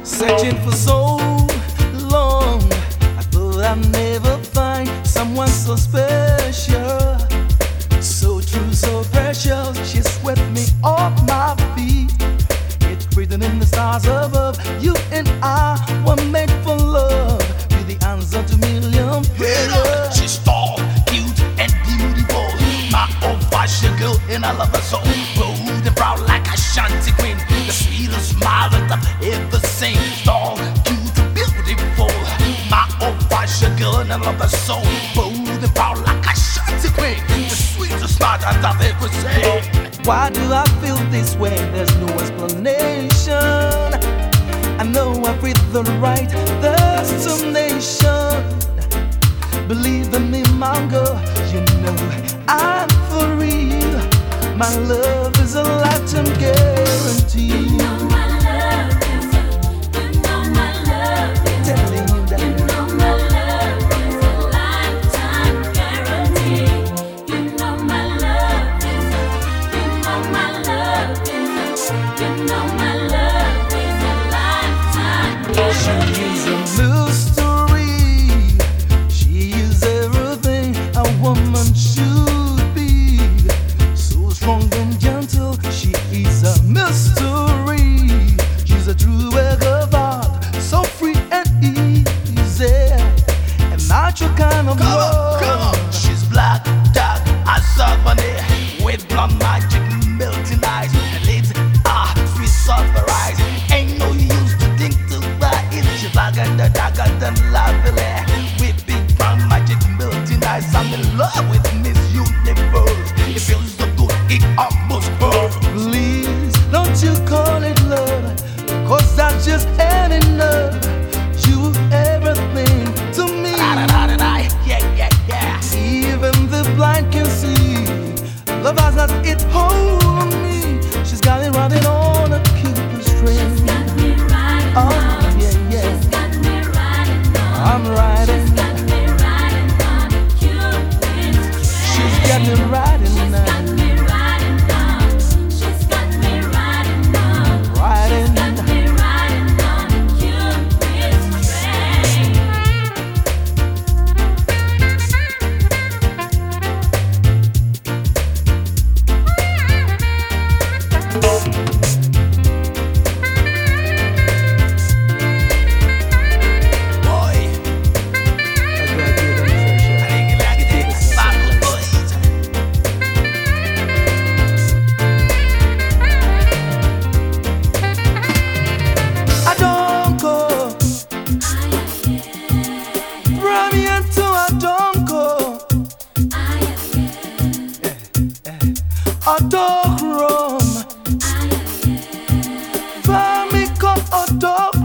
Searching for so long, I thought I'd never find someone so special, so true, so precious. She swept me off my feet. It's written in the stars above. You and I were made for love. You're the answer to million prayers. She's tall, cute, and beautiful. My old-fashioned girl, and I love her so. Bold and proud like a shanty queen. The sweetest smile that I've ever seen. Tall, cute, and beautiful. My old-fashioned girl, and I love her so. Bold and proud like a shanty queen. The sweetest smile that I've ever seen. Why do I feel this way? There's no explanation. I know I've reached the right destination. Believe in me, my girl, you know I'm for real. My love is a lifetime guarantee. You know my love is Telling you that. You know my love is a lifetime guarantee. You know my love is a lifetime guarantee. She is a mystery. She is everything a woman should be. So strong and gentle. She is a mystery. She's a true work of art. So free and easy. A natural kind of Come on. She's black, dark, as ebony, with blonde magic melting eyes, and lips are sweet surprise. Ain't no use to think to buy it. She's blacker than lovely, with big brown magic melting eyes. I'm in love with Miss Universe. It feels so good, it almost hurts. Please, don't you call it love, 'cause that just ain't enough. You everything to me. Yeah. Even the blind can see. Love has not its hold on me. She's got it running on a Cupid string. She's got me riding Oh, on. yeah. She's got me riding on. I'm riding. She's got me riding on a Cupid's string. She's got me riding She's now. got me riding on. She's got me riding on. Riding. She's got me riding on a Cupid's string. Boy, I think you like it, Bible boys. I don't go. From here to I don't go. I don't roam. From me come I don't